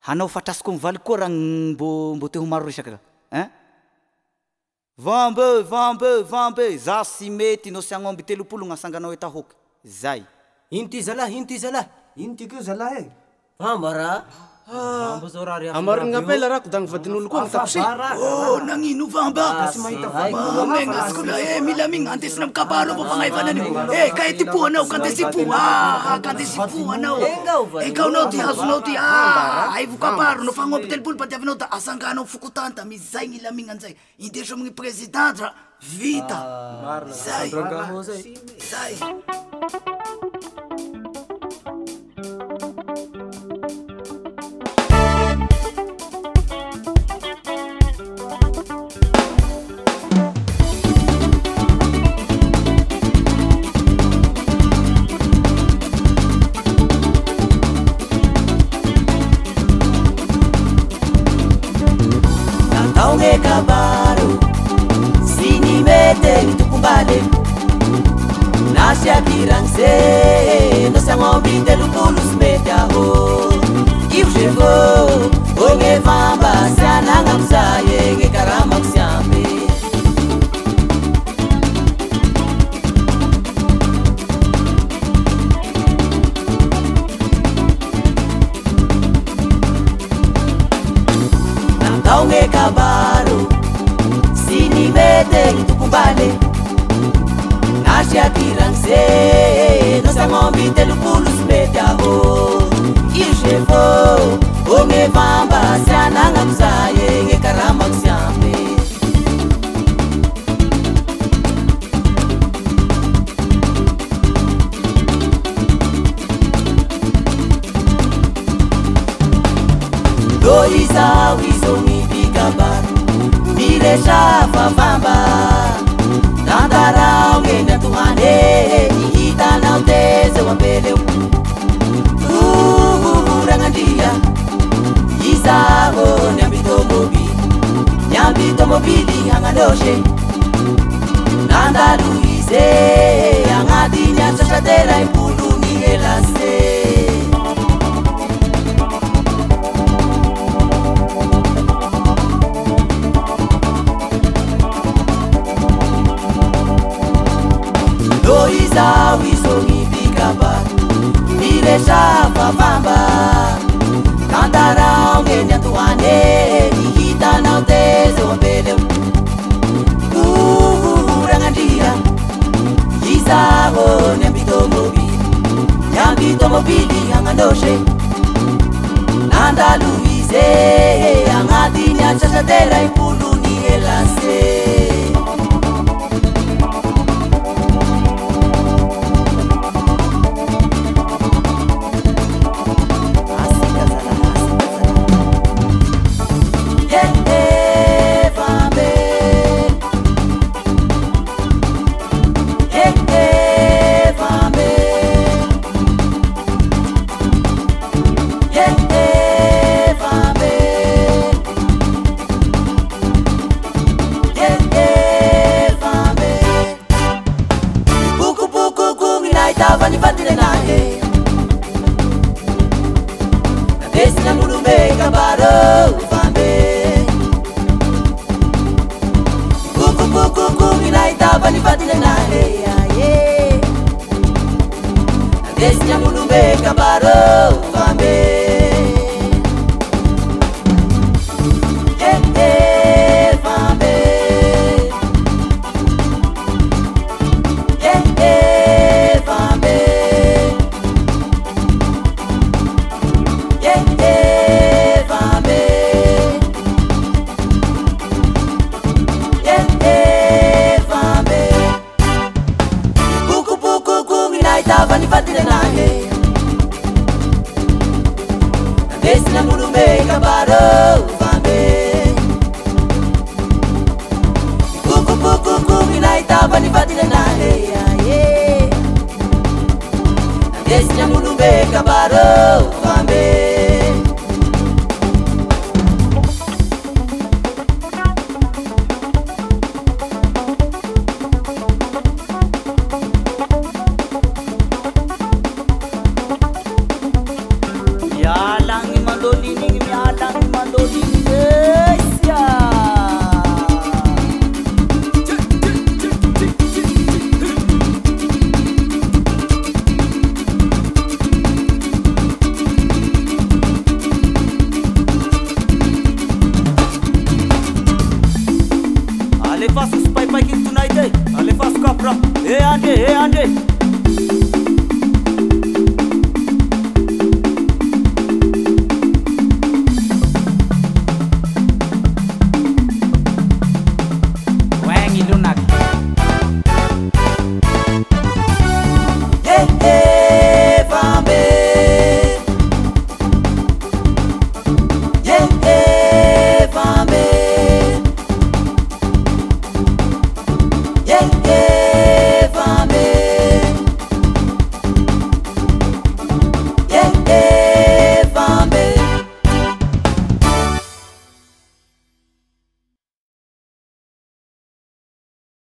hanao fatrasiko mivaly koa raha mbo te ho maro resaky raha vambe za sy mety no sy agnomby 30 gn'asanganao etahoky zay ino ty zalahy ino ty keo zalahy Famba raha amariny gn'apela rako da gny koa gny nagnino vamba megnasko la mila migna andesina amy kabalo avao fagnaivana anio ka etipo anao kandesipo anao ekaonao ty hazonao ty aivo kabaro no fagnomby 30 padiavinao da asanganao fokotany da mizay gn'ila migna anzay indeso amin'ny président ra vita zay Kabaro sini mete tukumbale nasya kirangse no sangombi de lupulus media ho ifjevo onge vamba sana ngamsaye nge karama ksyambe Onge kabaro sini mete tukumbale nasya kirangse no sangombi 30 media ho ifjevo onge vamba sana ngamsaye nge karama ksyambe Doisa wizongi bikabar Miresha fafamba Nandarao ngena tuhane Nihita na uteze wambele Rangandia Isago nyambito mobili hangadoshe Nandaluize Angadinya chashatera impulu ni elase Doisa wizongi bikabar Miresha fafamba Nandarao ngenya tuhane Nihita na uteze wambele Rangandia Isago nyambito mobili hangadoshe Nandaluize Angadinya chashatera impulu ni elase Yalangi malolini miala ande